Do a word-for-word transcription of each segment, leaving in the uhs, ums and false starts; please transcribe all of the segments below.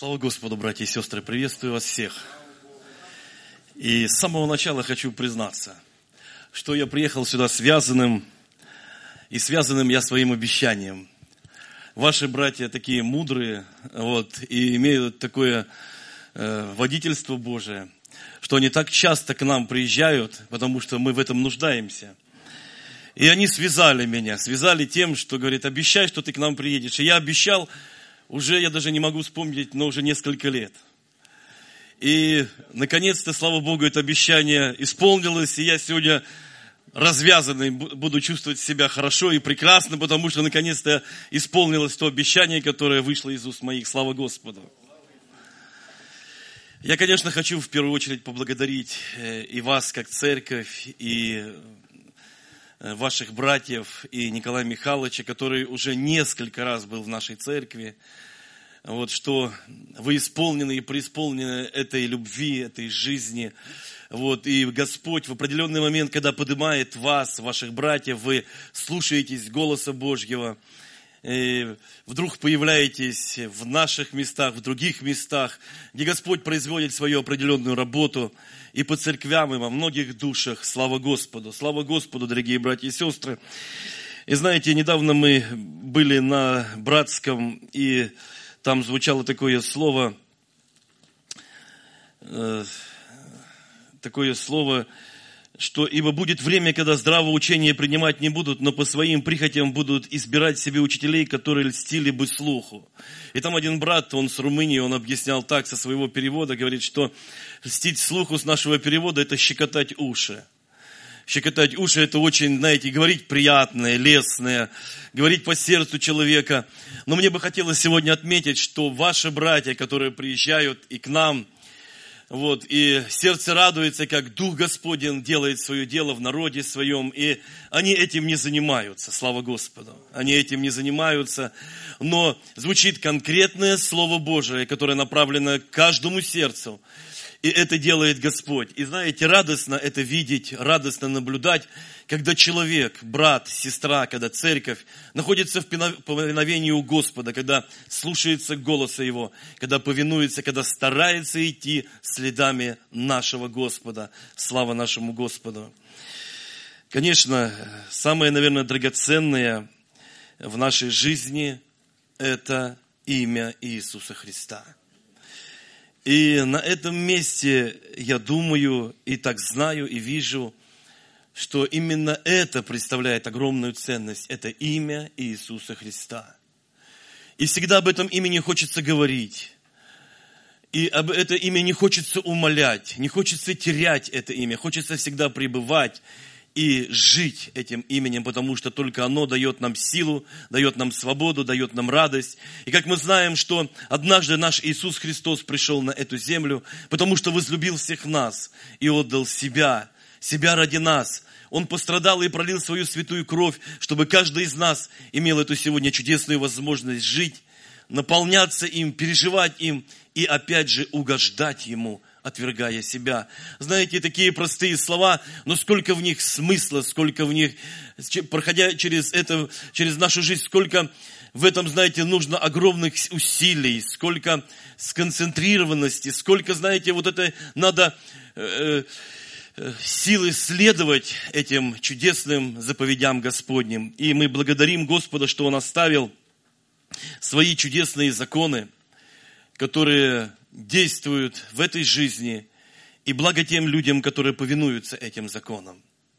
Слава Господу, братья и сестры, приветствую вас всех. И с самого начала хочу признаться, что я приехал сюда связанным, и связанным я своим обещанием. Ваши братья такие мудрые, вот, и имеют такое э, водительство Божие, что они так часто к нам приезжают, потому что мы в этом нуждаемся. И они связали меня, связали тем, что говорит, обещай, что ты к нам приедешь. И я обещал, уже я даже не могу вспомнить, но уже несколько лет. И, наконец-то, слава Богу, это обещание исполнилось, и я сегодня развязанный буду чувствовать себя хорошо и прекрасно, потому что, наконец-то, исполнилось то обещание, которое вышло из уст моих. Слава Господу! Я, конечно, хочу в первую очередь поблагодарить и вас, как церковь, и ваших братьев, и Николая Михайловича, который уже несколько раз был в нашей церкви, вот, что вы исполнены и преисполнены этой любви, этой жизни. Вот, и Господь в определенный момент, когда поднимает вас, ваших братьев, вы слушаетесь голоса Божьего, и вдруг появляетесь в наших местах, в других местах, где Господь производит свою определенную работу, и по церквям, и во многих душах. Слава Господу! Слава Господу, дорогие братья и сестры! И знаете, недавно мы были на Братском, и там звучало такое слово, э, такое слово, что «Ибо будет время, когда здравого учения принимать не будут, но по своим прихотям будут избирать себе учителей, которые льстили бы слуху». И там один брат, он с Румынии, он объяснял так со своего перевода, говорит, что льстить слуху с нашего перевода – это щекотать уши. Щекотать уши – это очень, знаете, говорить приятное, лестное, говорить по сердцу человека. Но мне бы хотелось сегодня отметить, что ваши братья, которые приезжают и к нам, вот, и сердце радуется, как Дух Господень делает свое дело в народе своем, и они этим не занимаются, слава Господу. Они этим не занимаются, но звучит конкретное Слово Божие, которое направлено к каждому сердцу. И это делает Господь. И знаете, радостно это видеть, радостно наблюдать, когда человек, брат, сестра, когда церковь находится в повиновении у Господа, когда слушается голоса Его, когда повинуется, когда старается идти следами нашего Господа. Слава нашему Господу. Конечно, самое, наверное, драгоценное в нашей жизни – это имя Иисуса Христа. И на этом месте я думаю, и так знаю, и вижу, что именно это представляет огромную ценность. Это имя Иисуса Христа. И всегда об этом имени хочется говорить. И об это имя не хочется умалять, не хочется терять это имя. Хочется всегда пребывать и жить этим именем, потому что только оно дает нам силу, дает нам свободу, дает нам радость. И как мы знаем, что однажды наш Иисус Христос пришел на эту землю, потому что возлюбил всех нас и отдал себя, себя ради нас. Он пострадал и пролил свою святую кровь, чтобы каждый из нас имел эту сегодня чудесную возможность жить, наполняться им, переживать им и опять же угождать Ему, отвергая себя. Знаете, такие простые слова, но сколько в них смысла, сколько в них, проходя через это, через нашу жизнь, сколько в этом, знаете, нужно огромных усилий, сколько сконцентрированности, сколько, знаете, вот это надо э, э, силы следовать этим чудесным заповедям Господним. И мы благодарим Господа, что Он оставил свои чудесные законы, которые действуют в этой жизни, и благо тем людям, которые повинуются этим законам.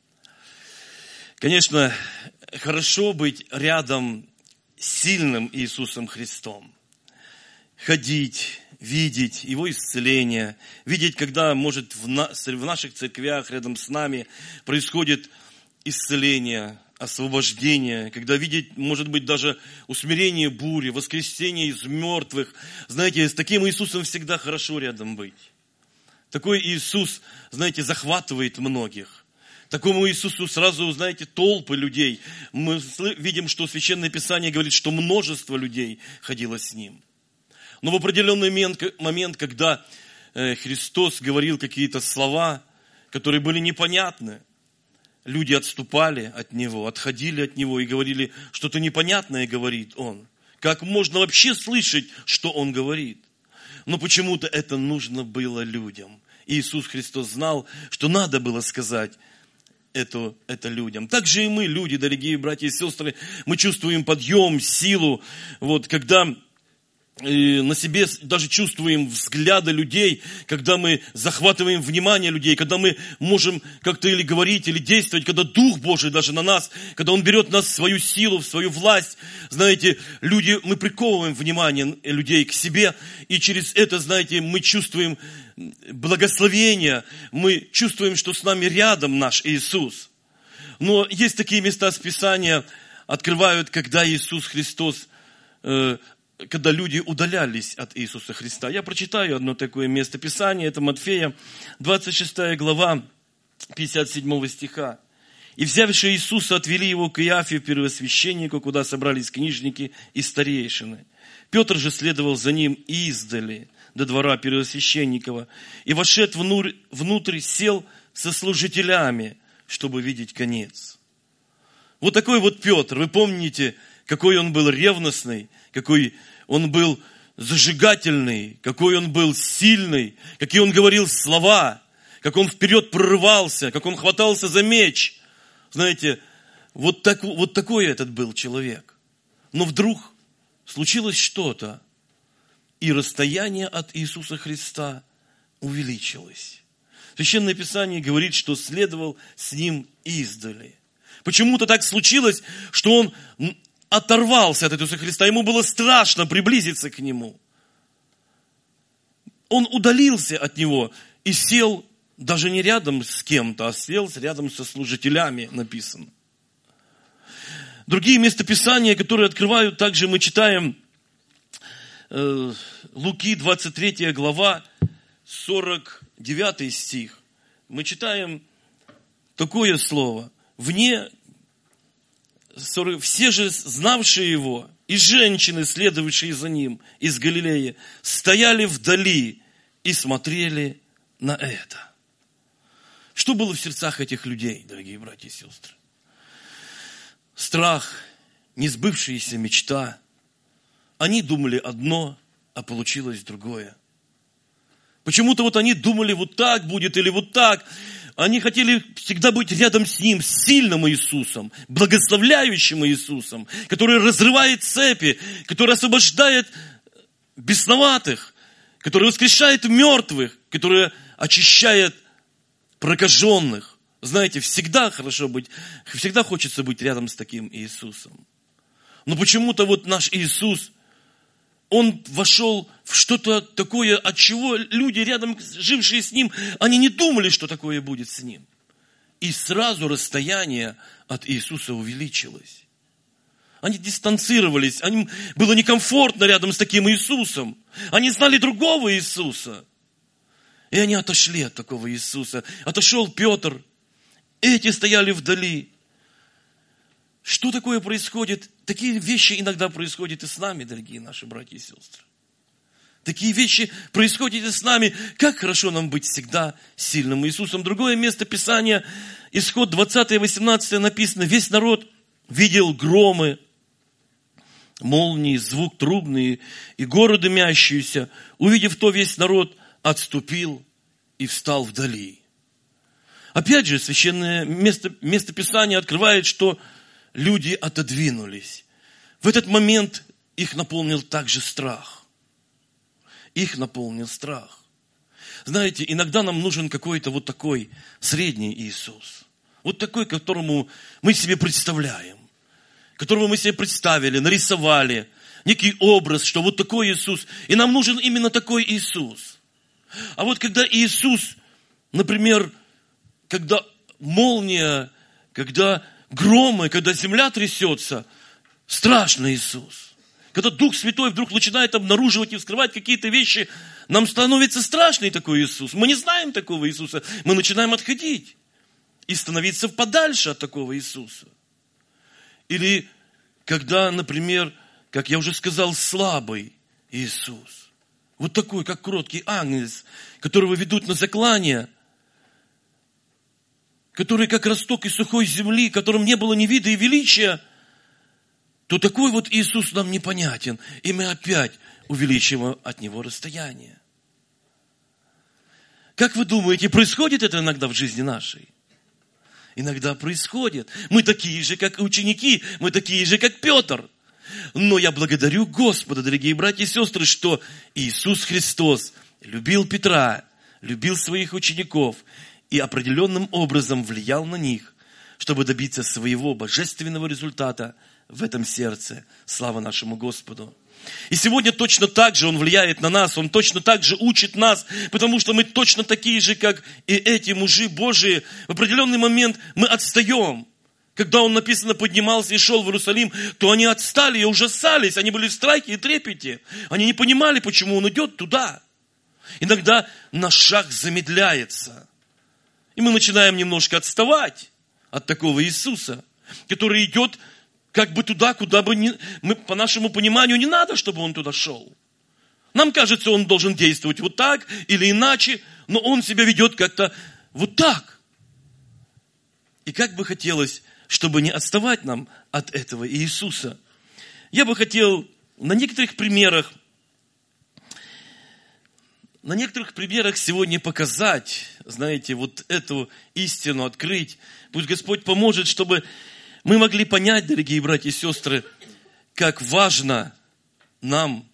Конечно, хорошо быть рядом с сильным Иисусом Христом. Ходить, видеть Его исцеление, видеть, когда, может, в, на, в наших церквях рядом с нами происходит исцеление, освобождение, когда видеть, может быть, даже усмирение бури, воскресение из мертвых. Знаете, с таким Иисусом всегда хорошо рядом быть. Такой Иисус, знаете, захватывает многих. Такому Иисусу сразу, знаете, толпы людей. Мы видим, что Священное Писание говорит, что множество людей ходило с Ним. Но в определенный момент, когда Христос говорил какие-то слова, которые были непонятны, люди отступали от Него, отходили от Него и говорили, что-то непонятное говорит Он. Как можно вообще слышать, что Он говорит? Но почему-то это нужно было людям. И Иисус Христос знал, что надо было сказать это, это людям. Так же и мы, люди, дорогие братья и сестры, мы чувствуем подъем, силу, вот, когда на себе даже чувствуем взгляды людей, когда мы захватываем внимание людей, когда мы можем как-то или говорить, или действовать, когда Дух Божий даже на нас, когда Он берет нас в свою силу, в свою власть. Знаете, люди, мы приковываем внимание людей к себе, и через это, знаете, мы чувствуем благословение, мы чувствуем, что с нами рядом наш Иисус. Но есть такие места с Писания, открывают, когда Иисус Христос э, когда люди удалялись от Иисуса Христа. Я прочитаю одно такое место Писания, это Матфея, двадцать шестая глава, пятьдесят седьмого стиха. «И взявши Иисуса, отвели его к Иафе, первосвященнику, куда собрались книжники и старейшины. Петр же следовал за ним издали до двора первосвященникова, и, вошед внутрь, внутрь, сел со служителями, чтобы видеть конец». Вот такой вот Петр, вы помните, какой он был ревностный, какой он был зажигательный, какой он был сильный, какие он говорил слова, как он вперед прорывался, как он хватался за меч. Знаете, вот, так, вот такой этот был человек. Но вдруг случилось что-то, и расстояние от Иисуса Христа увеличилось. Священное Писание говорит, что следовал с ним издали. Почему-то так случилось, что он оторвался от Иисуса Христа. Ему было страшно приблизиться к Нему. Он удалился от Него и сел даже не рядом с кем-то, а сел рядом со служителями, написано. Другие местописания, которые открывают, также мы читаем э, Луки, двадцать третья глава, сорок девятый стих. Мы читаем такое слово. Вне все же знавшие его и женщины, следовавшие за ним из Галилеи, стояли вдали и смотрели на это. Что было в сердцах этих людей, дорогие братья и сестры? Страх, несбывшаяся мечта. Они думали одно, а получилось другое. Почему-то вот они думали, вот так будет или вот так. Они хотели всегда быть рядом с Ним, с сильным Иисусом, благословляющим Иисусом, который разрывает цепи, который освобождает бесноватых, который воскрешает мертвых, который очищает прокаженных. Знаете, всегда хорошо быть, всегда хочется быть рядом с таким Иисусом. Но почему-то вот наш Иисус, Он вошел в что-то такое, от чего люди, рядом жившие с Ним, они не думали, что такое будет с Ним. И сразу расстояние от Иисуса увеличилось. Они дистанцировались, им было некомфортно рядом с таким Иисусом. Они знали другого Иисуса. И они отошли от такого Иисуса. Отошел Петр. Эти стояли вдали. Что такое происходит? Такие вещи иногда происходят и с нами, дорогие наши братья и сестры. Такие вещи происходят и с нами. Как хорошо нам быть всегда сильным Иисусом. Другое место Писания, Исход двадцатое, восемнадцатое написано: весь народ видел громы, молнии, звук трубный и гору дымящуюся. Увидев то, весь народ отступил и встал вдали. Опять же, священное место, место Писания открывает, что люди отодвинулись. В этот момент их наполнил также страх. Их наполнил страх. Знаете, иногда нам нужен какой-то вот такой средний Иисус. Вот такой, которому мы себе представляем. Которого мы себе представили, нарисовали. Некий образ, что вот такой Иисус. И нам нужен именно такой Иисус. А вот когда Иисус, например, когда молния, когда громы, когда земля трясется, страшный Иисус. Когда Дух Святой вдруг начинает обнаруживать и вскрывать какие-то вещи, нам становится страшный такой Иисус. Мы не знаем такого Иисуса. Мы начинаем отходить и становиться подальше от такого Иисуса. Или когда, например, как я уже сказал, слабый Иисус. Вот такой, как кроткий агнец, которого ведут на заклание, который как росток из сухой земли, которым не было ни вида и величия, то такой вот Иисус нам непонятен. И мы опять увеличиваем от Него расстояние. Как вы думаете, происходит это иногда в жизни нашей? Иногда происходит. Мы такие же, как ученики, мы такие же, как Петр. Но я благодарю Господа, дорогие братья и сестры, что Иисус Христос любил Петра, любил своих учеников и определенным образом влиял на них, чтобы добиться своего божественного результата в этом сердце. Слава нашему Господу. И сегодня точно так же Он влияет на нас, Он точно так же учит нас, потому что мы точно такие же, как и эти мужи Божии. В определенный момент мы отстаем. Когда Он, написано, поднимался и шел в Иерусалим, то они отстали и ужасались, они были в страхе и трепете. Они не понимали, почему Он идет туда. Иногда наш шаг замедляется. И мы начинаем немножко отставать от такого Иисуса, который идет как бы туда, куда бы не, мы, по нашему пониманию, не надо, чтобы Он туда шел. Нам кажется, Он должен действовать вот так или иначе, но Он себя ведет как-то вот так. И как бы хотелось, чтобы не отставать нам от этого Иисуса. Я бы хотел на некоторых примерах, на некоторых примерах сегодня показать, знаете, вот эту истину открыть. Пусть Господь поможет, чтобы мы могли понять, дорогие братья и сестры, как важно нам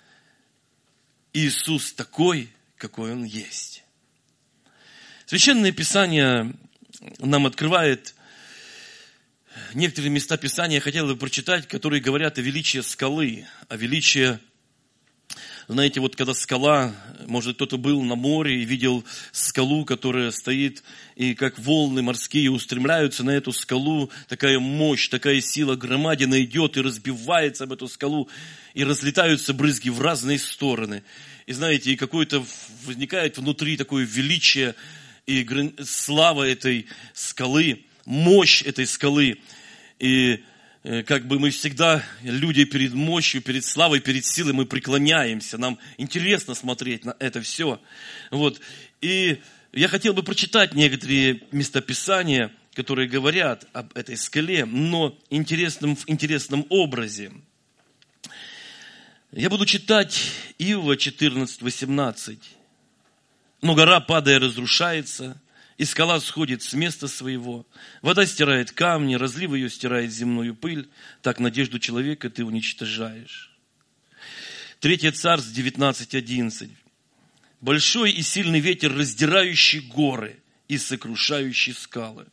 Иисус такой, какой Он есть. Священное Писание нам открывает некоторые места Писания, я хотел бы прочитать, которые говорят о величии скалы, о величии. Знаете, вот когда скала, может, кто-то был на море и видел скалу, которая стоит, и как волны морские устремляются на эту скалу, такая мощь, такая сила громадина идет и разбивается об эту скалу, и разлетаются брызги в разные стороны. И знаете, и какое-то возникает внутри такое величие и слава этой скалы, мощь этой скалы. И как бы мы всегда, люди перед мощью, перед славой, перед силой, мы преклоняемся. Нам интересно смотреть на это все. Вот. И я хотел бы прочитать некоторые местописания, которые говорят об этой скале, но интересным, в интересном образе. Я буду читать Иова четырнадцать восемнадцать. «Но гора, падая, разрушается, и скала сходит с места своего. Вода стирает камни, разлив ее стирает земную пыль. Так надежду человека ты уничтожаешь». Третье Царств девятнадцать одиннадцать. «Большой и сильный ветер, раздирающий горы и сокрушающий скалы».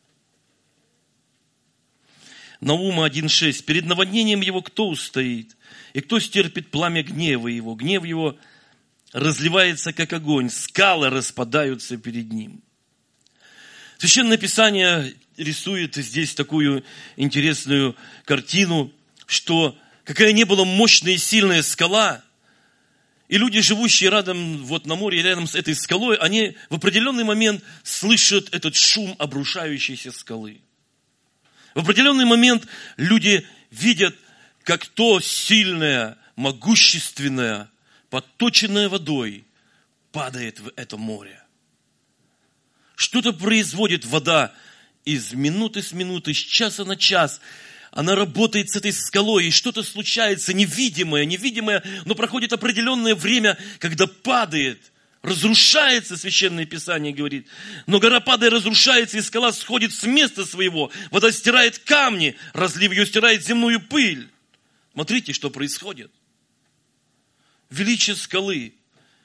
Наума один шесть. «Перед наводнением его кто устоит? И кто стерпит пламя гнева его? Гнев его разливается, как огонь, скалы распадаются перед ним». Священное Писание рисует здесь такую интересную картину, что какая ни была мощная и сильная скала, и люди, живущие рядом вот на море, рядом с этой скалой, они в определенный момент слышат этот шум обрушающейся скалы. В определенный момент люди видят, как то сильное, могущественное, подточенное водой падает в это море. Что-то производит вода из минуты с минуты, с часа на час. Она работает с этой скалой, и что-то случается невидимое, невидимое, но проходит определенное время, когда падает, разрушается, Священное Писание говорит. Но гора, падая, разрушается, и скала сходит с места своего. Вода стирает камни, разлив ее стирает земную пыль. Смотрите, что происходит. Величие скалы.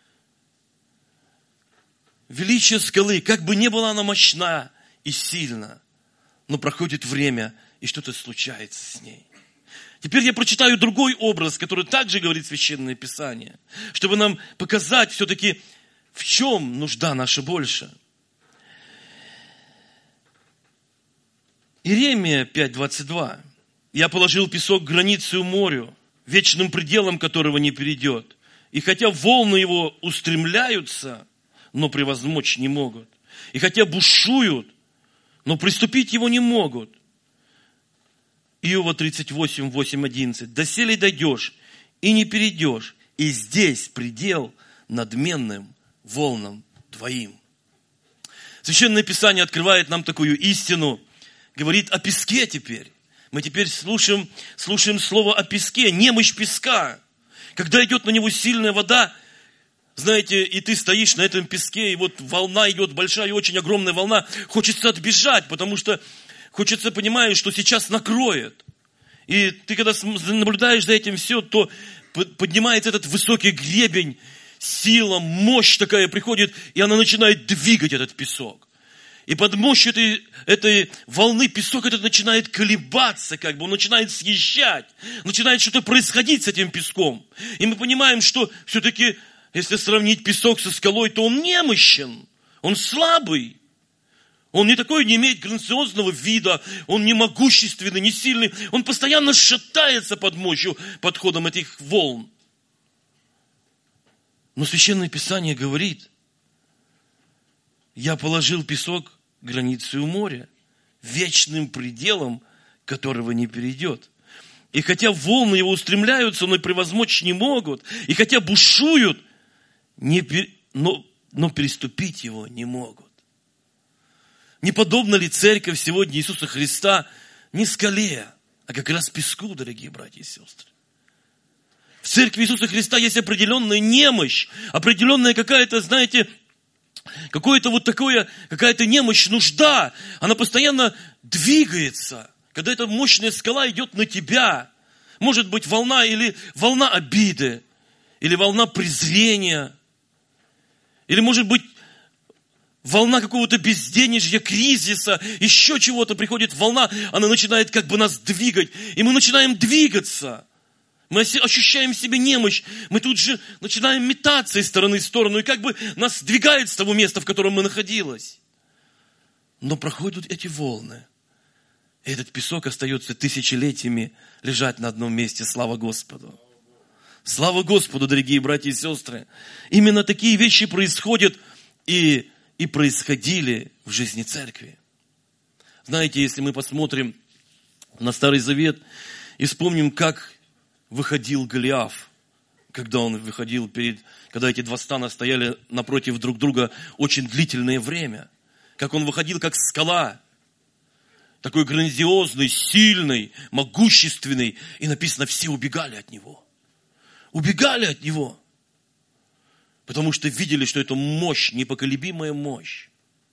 Величие скалы, как бы ни была она мощна и сильна, но проходит время, и что-то случается с ней. Теперь я прочитаю другой образ, который также говорит Священное Писание, чтобы нам показать все-таки, в чем нужда наша больше. Иеремия пять двадцать два. «Я положил песок границу морю, вечным пределом которого не перейдет. И хотя волны его устремляются, но превозмочь не могут. И хотя бушуют, но приступить его не могут». Иова тридцать восемь, восемь, одиннадцать. «Доселе дойдешь, и не перейдешь, и здесь предел надменным волнам твоим». Священное Писание открывает нам такую истину, говорит о песке теперь. Мы теперь слушаем, слушаем слово о песке, немощь песка. Когда идет на него сильная вода, знаете, и ты стоишь на этом песке, и вот волна идет, большая, очень огромная волна, хочется отбежать, потому что хочется, понимаешь, что сейчас накроет. И ты когда наблюдаешь за этим все, то поднимается этот высокий гребень, сила, мощь такая приходит, и она начинает двигать этот песок. И под мощью этой, этой волны песок этот начинает колебаться, как бы, он начинает съезжать, начинает что-то происходить с этим песком. И мы понимаем, что все-таки, если сравнить песок со скалой, то он немощен, он слабый. Он не такой, не имеет грациозного вида, он не могущественный, не сильный. Он постоянно шатается под мощью, под ходом этих волн. Но Священное Писание говорит, я положил песок границей у моря, вечным пределом, которого не перейдет. И хотя волны его устремляются, но и превозмочь не могут, и хотя бушуют, не пер... но, но переступить его не могут. Не подобна ли церковь сегодня Иисуса Христа не скале, а как раз песку, дорогие братья и сестры? В церкви Иисуса Христа есть определенная немощь, определенная какая-то, знаете, какое-то вот такое, какая-то немощь, нужда. Она постоянно двигается. Когда эта мощная скала идет на тебя, может быть волна или волна обиды, или волна презрения, или может быть волна какого-то безденежья, кризиса, еще чего-то, приходит волна, она начинает как бы нас двигать, и мы начинаем двигаться. Мы ощущаем в себе немощь, мы тут же начинаем метаться из стороны в сторону, и как бы нас двигает с того места, в котором мы находились. Но проходят эти волны, и этот песок остается тысячелетиями лежать на одном месте. Слава Господу! Слава Господу, дорогие братья и сестры! Именно такие вещи происходят и, и происходили в жизни церкви. Знаете, если мы посмотрим на Старый Завет и вспомним, как выходил Голиаф, когда он выходил перед, когда эти два стана стояли напротив друг друга очень длительное время. Как он выходил, как скала, такой грандиозный, сильный, могущественный. И написано, все убегали от него. Убегали от него. Потому что видели, что это мощь, непоколебимая мощь.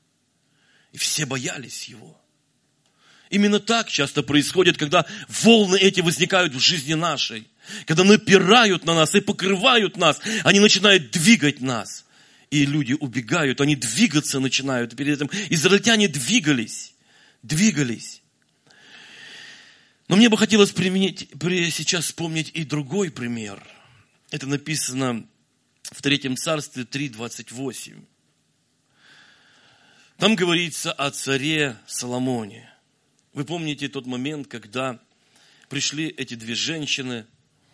И все боялись его. Именно так часто происходит, когда волны эти возникают в жизни нашей. Когда напирают на нас и покрывают нас, они начинают двигать нас. И люди убегают, они двигаться начинают. Перед этим израильтяне двигались, двигались. Но мне бы хотелось применить, сейчас вспомнить и другой пример. Это написано в Третьем Царстве три двадцать восемь. Там говорится о царе Соломоне. Вы помните тот момент, когда пришли эти две женщины,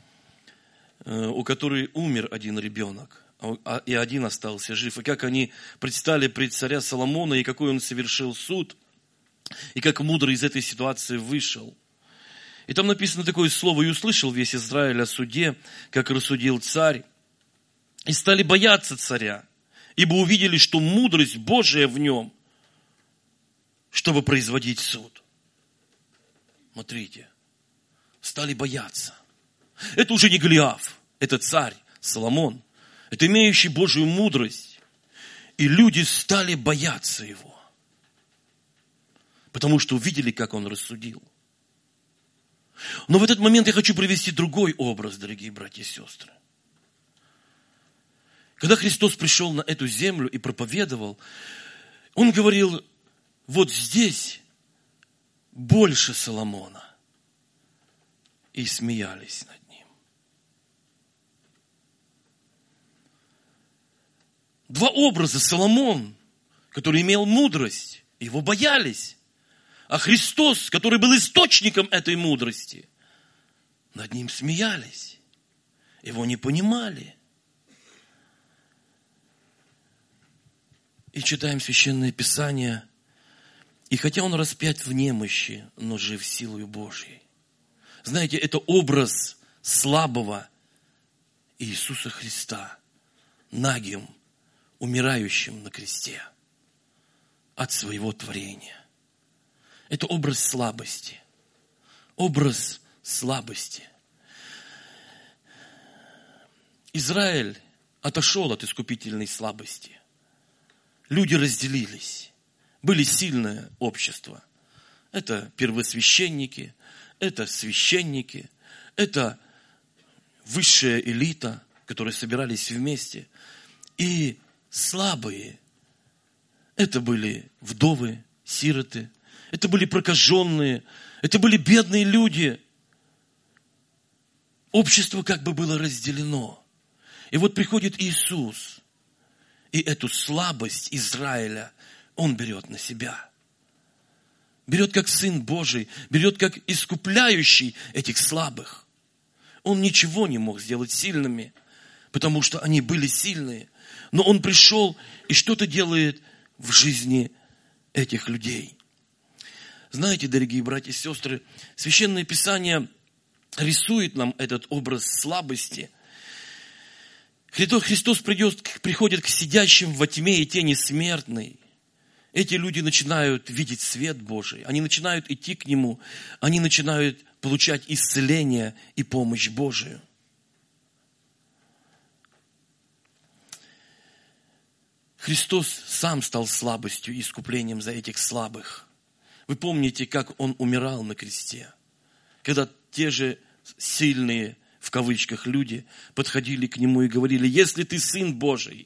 у которых умер один ребенок, и один остался жив. И как они предстали пред царя Соломона, и какой он совершил суд, и как мудро из этой ситуации вышел. И там написано такое слово: «И услышал весь Израиль о суде, как рассудил царь, и стали бояться царя, ибо увидели, что мудрость Божия в нем, чтобы производить суд». Смотрите, стали бояться. Это уже не Голиаф, это царь Соломон, это имеющий Божию мудрость. И люди стали бояться его, потому что увидели, как он рассудил. Но в этот момент я хочу привести другой образ, дорогие братья и сестры. Когда Христос пришел на эту землю и проповедовал, Он говорил, вот здесь больше Соломона. И смеялись над ним. Два образа: Соломон, который имел мудрость, его боялись. А Христос, который был источником этой мудрости, над ним смеялись. Его не понимали. И читаем Священное Писание. И хотя он распят в немощи, но жив силою Божьей. Знаете, это образ слабого Иисуса Христа, нагим, умирающим на кресте от своего творения. Это образ слабости. Образ слабости. Израиль отошел от искупительной слабости. Люди разделились. Были сильное общество. Это первосвященники, это священники, это высшая элита, которые собирались вместе. И слабые, это были вдовы, сироты, это были прокаженные, это были бедные люди. Общество как бы было разделено. И вот приходит Иисус, и эту слабость Израиля Он берет на себя. Берет как Сын Божий, берет как искупляющий этих слабых. Он ничего не мог сделать сильными, потому что они были сильные. Но Он пришел и что-то делает в жизни этих людей. Знаете, дорогие братья и сестры, Священное Писание рисует нам этот образ слабости. Христос придет, приходит к сидящим во тьме и тени смертной. Эти люди начинают видеть свет Божий, они начинают идти к Нему, они начинают получать исцеление и помощь Божию. Христос сам стал слабостью и искуплением за этих слабых. Вы помните, как Он умирал на кресте, когда те же сильные, в кавычках, люди подходили к Нему и говорили: если Ты Сын Божий,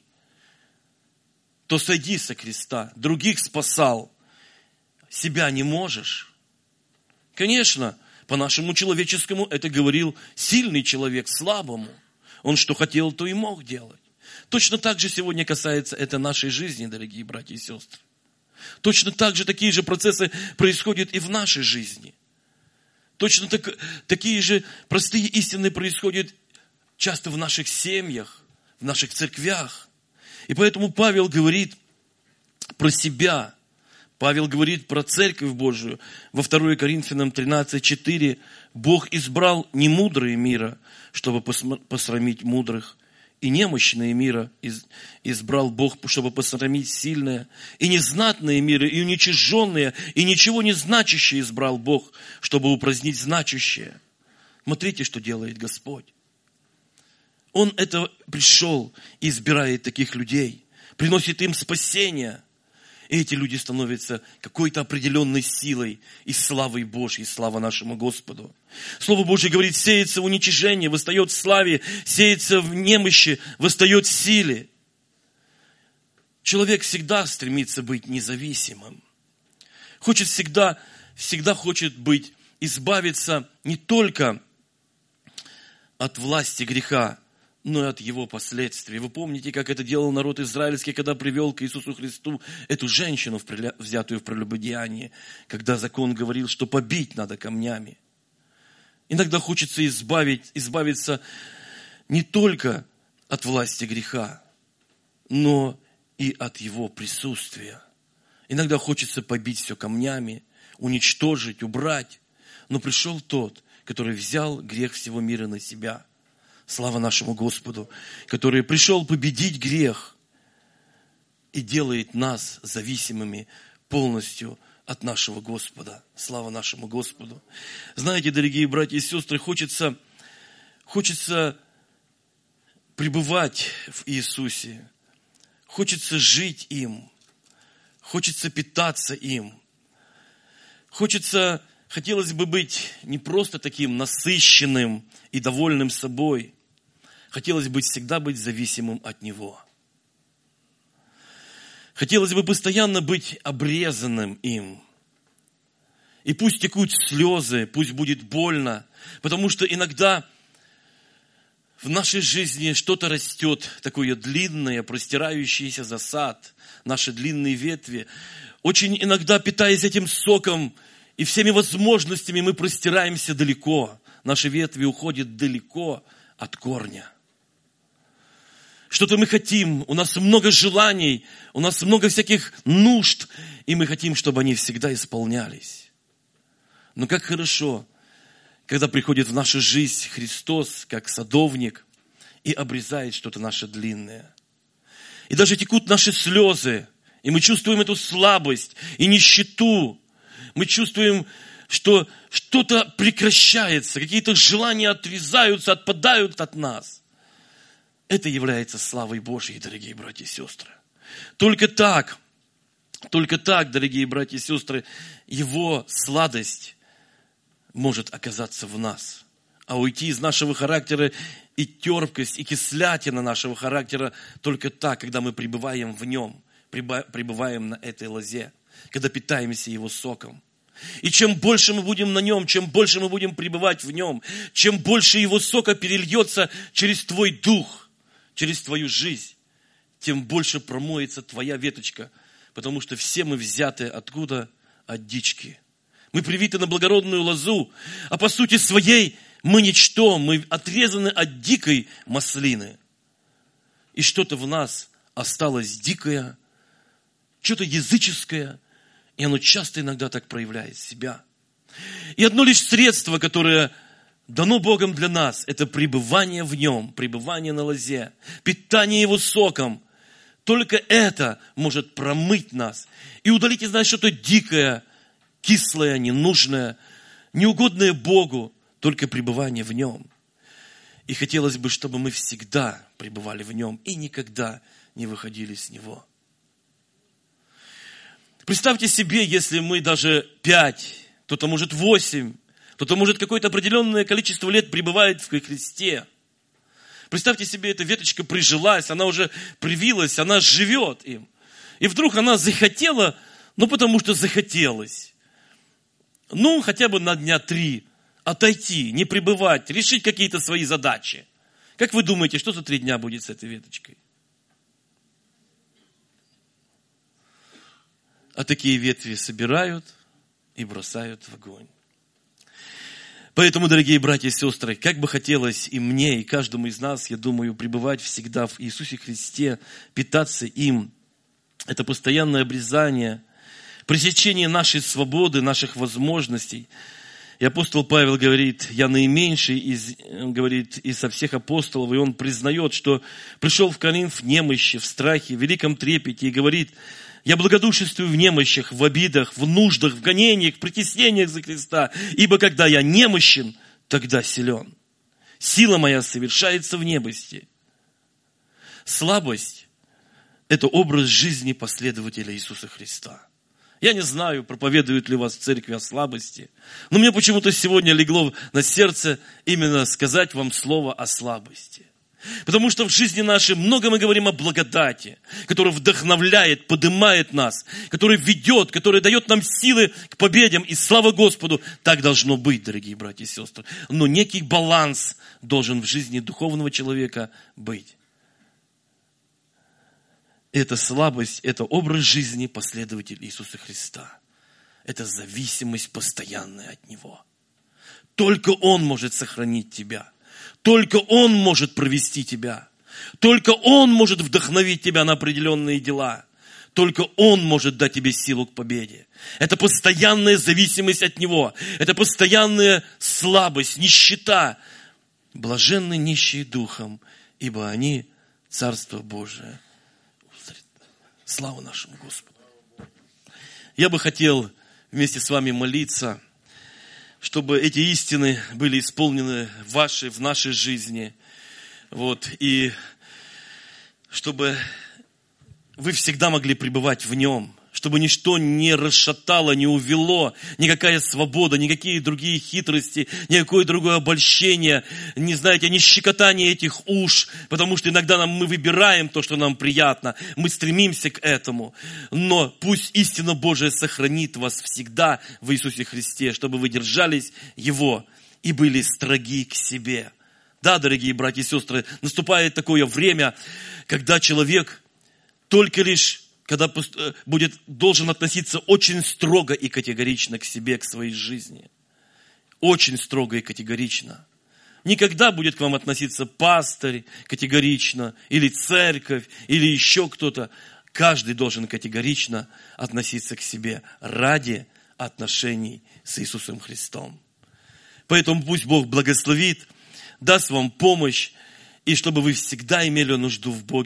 то сойди со креста. Других спасал, себя не можешь. Конечно, по нашему человеческому это говорил сильный человек слабому. Он что хотел, то и мог делать. Точно так же сегодня касается это нашей жизни, дорогие братья и сестры. Точно так же такие же процессы происходят и в нашей жизни. Точно так, такие же простые истины происходят часто в наших семьях, в наших церквях. И поэтому Павел говорит про себя. Павел говорит про Церковь Божию. Во второе Коринфянам тринадцать четыре. Бог избрал немудрые мира, чтобы посрамить мудрых. И немощные мира избрал Бог, чтобы посрамить сильное. И незнатные миры, и уничиженные, и ничего не значащие избрал Бог, чтобы упразднить значащее. Смотрите, что делает Господь. Он это пришел и избирает таких людей, приносит им спасение. И эти люди становятся какой-то определенной силой и славой Божьей, слава нашему Господу. Слово Божье говорит: сеется в уничижении, восстает в славе, сеется в немощи, восстает в силе. Человек всегда стремится быть независимым. Хочет всегда, всегда хочет быть, избавиться не только от власти греха, но и от его последствий. Вы помните, как это делал народ израильский, когда привел к Иисусу Христу эту женщину, взятую в прелюбодеянии, когда закон говорил, что побить надо камнями. Иногда хочется избавить, избавиться не только от власти греха, но и от его присутствия. Иногда хочется побить все камнями, уничтожить, убрать. Но пришел тот, который взял грех всего мира на себя. Слава нашему Господу, который пришел победить грех и делает нас зависимыми полностью от нашего Господа. Слава нашему Господу. Знаете, дорогие братья и сестры, хочется, хочется пребывать в Иисусе, хочется жить им, хочется питаться им, хочется, хотелось бы быть не просто таким насыщенным и довольным собой. Хотелось бы всегда быть зависимым от Него. Хотелось бы постоянно быть обрезанным им. И пусть текут слезы, пусть будет больно, потому что иногда в нашей жизни что-то растет, такое длинное, простирающееся за сад, наши длинные ветви. Очень иногда, питаясь этим соком и всеми возможностями, мы простираемся далеко. Наши ветви уходят далеко от корня. Что-то мы хотим, у нас много желаний, у нас много всяких нужд, и мы хотим, чтобы они всегда исполнялись. Но как хорошо, когда приходит в нашу жизнь Христос, как садовник, и обрезает что-то наше длинное. И даже текут наши слезы, и мы чувствуем эту слабость и нищету. Мы чувствуем, что что-то прекращается, какие-то желания отрезаются, отпадают от нас. Это является славой Божьей, дорогие братья и сестры. Только так, только так, дорогие братья и сестры, Его сладость может оказаться в нас. А уйти из нашего характера и терпкость, и кислятина нашего характера только так, когда мы пребываем в Нем, пребываем на этой лозе, когда питаемся Его соком. И чем больше мы будем на Нем, чем больше мы будем пребывать в Нем, чем больше Его сока перельется через твой дух, через твою жизнь, тем больше промоется твоя веточка, потому что все мы взяты откуда? От дички. Мы привиты на благородную лозу, а по сути своей мы ничто, мы отрезаны от дикой маслины. И что-то в нас осталось дикое, что-то языческое, и оно часто иногда так проявляет себя. И одно лишь средство, которое дано Богом для нас, это пребывание в Нем, пребывание на лозе, питание Его соком. Только это может промыть нас и удалить из нас что-то дикое, кислое, ненужное, неугодное Богу, только пребывание в Нем. И хотелось бы, чтобы мы всегда пребывали в Нем и никогда не выходили с Него. Представьте себе, если мы даже пять, кто-то может восемь, кто-то может какое-то определенное количество лет пребывает в Христе. Представьте себе, эта веточка прижилась, она уже привилась, она живет им. И вдруг она захотела, ну потому что захотелось. Ну, хотя бы на дня три отойти, не пребывать, решить какие-то свои задачи. Как вы думаете, что за три дня будет с этой веточкой? А такие ветви собирают и бросают в огонь. Поэтому, дорогие братья и сестры, как бы хотелось и мне, и каждому из нас, я думаю, пребывать всегда в Иисусе Христе, питаться им. Это постоянное обрезание, пресечение нашей свободы, наших возможностей. И апостол Павел говорит, я наименьший из, он говорит, из со всех апостолов, и он признает, что пришел в Коринф в немощи, в страхе, в великом трепете, и говорит, я благодушествую в немощах, в обидах, в нуждах, в гонениях, в притеснениях за Христа, ибо когда я немощен, тогда силен. Сила моя совершается в небости. Слабость – это образ жизни последователя Иисуса Христа. Я не знаю, проповедуют ли вас в церкви о слабости, но мне почему-то сегодня легло на сердце именно сказать вам слово о слабости. Потому что в жизни нашей много мы говорим о благодати, которая вдохновляет, поднимает нас, которая ведет, которая дает нам силы к победам. И слава Господу, так должно быть, дорогие братья и сестры. Но некий баланс должен в жизни духовного человека быть. Эта слабость, это образ жизни последователя Иисуса Христа. Это зависимость постоянная от Него. Только Он может сохранить тебя. Только Он может провести тебя. Только Он может вдохновить тебя на определенные дела. Только Он может дать тебе силу к победе. Это постоянная зависимость от Него. Это постоянная слабость, нищета. Блаженны нищие духом, ибо они Царство Божие. Слава нашему Господу. Я бы хотел вместе с вами молиться, чтобы эти истины были исполнены в вашей, в нашей жизни. Вот, и чтобы вы всегда могли пребывать в Нем, чтобы ничто не расшатало, не увело, никакая свобода, никакие другие хитрости, никакое другое обольщение, не знаете, не щекотание этих уш, потому что иногда нам, мы выбираем то, что нам приятно, мы стремимся к этому. Но пусть истина Божия сохранит вас всегда в Иисусе Христе, чтобы вы держались Его и были строги к себе. Да, дорогие братья и сестры, наступает такое время, когда человек только лишь когда будет, должен относиться очень строго и категорично к себе, к своей жизни. Очень строго и категорично. Никогда будет к вам относиться пастырь категорично, или церковь, или еще кто-то. Каждый должен категорично относиться к себе ради отношений с Иисусом Христом. Поэтому пусть Бог благословит, даст вам помощь, и чтобы вы всегда имели нужду в Боге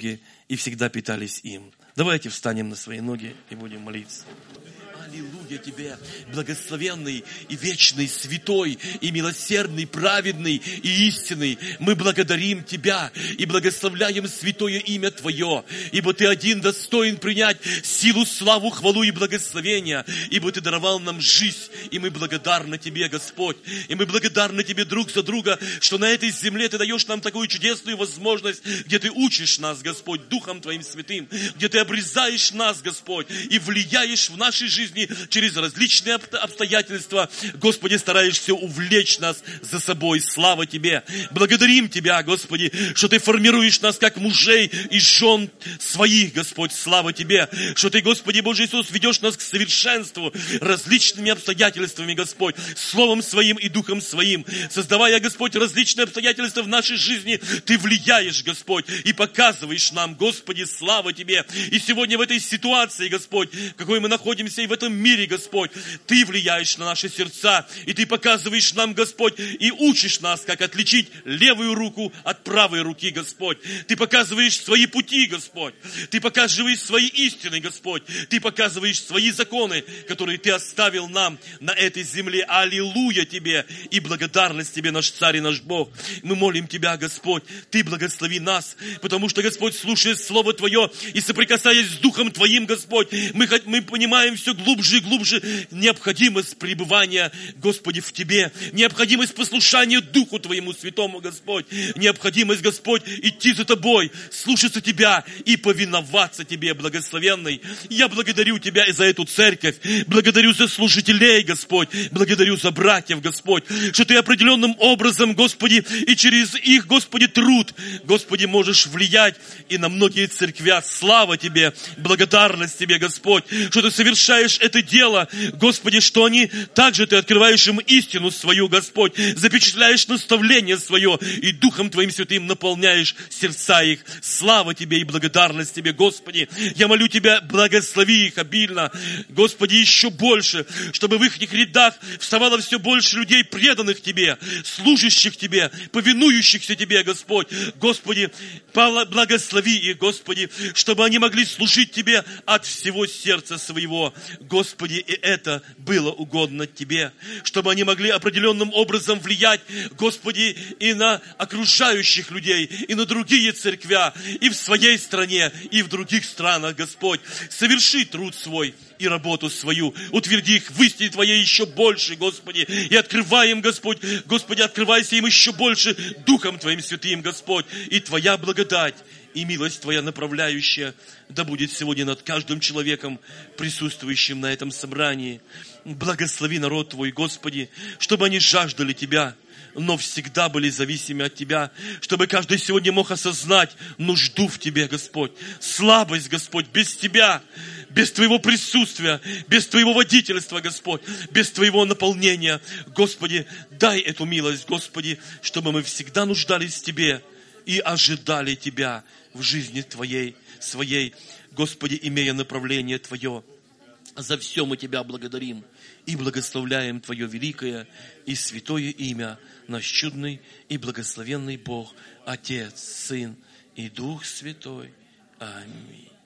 и всегда питались им. Давайте встанем на свои ноги и будем молиться. Аллилуйя Тебе, благословенный и вечный, святой и милосердный, праведный и истинный. Мы благодарим Тебя и благословляем святое имя Твое, ибо Ты один достоин принять силу, славу, хвалу и благословения, ибо Ты даровал нам жизнь, и мы благодарны Тебе, Господь. И мы благодарны Тебе друг за друга, что на этой земле Ты даешь нам такую чудесную возможность, где Ты учишь нас, Господь, Духом Твоим Святым, где Ты обрезаешь нас, Господь, и влияешь в нашей жизни через различные обстоятельства. Господи, стараешься увлечь нас за собой. Слава Тебе. Благодарим Тебя, Господи, что Ты формируешь нас как мужей и жен своих, Господь. Слава Тебе, что Ты, Господи Боже Иисус, ведешь нас к совершенству различными обстоятельствами, Господь, Словом Своим и Духом Своим. Создавая, Господь, различные обстоятельства в нашей жизни, Ты влияешь, Господь, и показываешь нам, Господи, слава Тебе. И сегодня в этой ситуации, Господь, в какой мы находимся, и в этом мире, Господь, Ты влияешь на наши сердца, и Ты показываешь нам, Господь, и учишь нас, как отличить левую руку от правой руки, Господь. Ты показываешь свои пути, Господь. Ты показываешь свои истины, Господь. Ты показываешь свои законы, которые Ты оставил нам на этой земле. Аллилуйя Тебе и благодарность Тебе, наш Царь и наш Бог. Мы молим Тебя, Господь, Ты благослови нас, потому что, Господь, слушая Слово Твое и соприкасаясь с Духом Твоим, Господь, мы, мы понимаем все глубже и глубже необходимость пребывания, Господи, в Тебе, необходимость послушания Духу Твоему Святому, Господь, необходимость, Господь, идти за Тобой, слушаться Тебя и повиноваться Тебе, благословенный. Я благодарю Тебя и за эту церковь, благодарю за служителей, Господь, благодарю за братьев, Господь, что Ты определенным образом, Господи, и через их, Господи, труд, Господи, можешь влиять и на многие церквя. Слава Тебе, благодарность Тебе, Господь, что Ты совершаешь это дело, Господи, что они, также Ты открываешь им истину свою, Господь, запечатляешь наставление свое и Духом Твоим Святым наполняешь сердца их. Слава Тебе и благодарность Тебе, Господи. Я молю Тебя, благослови их обильно, Господи, еще больше, чтобы в их рядах вставало все больше людей, преданных Тебе, служащих Тебе, повинующихся Тебе, Господь. Господи, благослови их, Господи, чтобы они могли служить Тебе от всего сердца своего, Господи, и это было угодно Тебе, чтобы они могли определенным образом влиять, Господи, и на окружающих людей, и на другие церквя, и в своей стране, и в других странах, Господь. Соверши труд свой и работу свою, утверди их в истине Твоей еще больше, Господи, и открывай им, Господь, Господи, открывайся им еще больше Духом Твоим Святым, Господь, и Твоя благодать и милость Твоя направляющая да будет сегодня над каждым человеком, присутствующим на этом собрании. Благослови народ Твой, Господи, чтобы они жаждали Тебя, но всегда были зависимы от Тебя, чтобы каждый сегодня мог осознать нужду в Тебе, Господь, слабость, Господь, без Тебя, без Твоего присутствия, без Твоего водительства, Господь, без Твоего наполнения. Господи, дай эту милость, Господи, чтобы мы всегда нуждались в Тебе и ожидали Тебя в жизни Твоей, своей, Господи, имея направление Твое. За все мы Тебя благодарим и благословляем Твое великое и святое имя, наш чудный и благословенный Бог, Отец, Сын и Дух Святой. Аминь.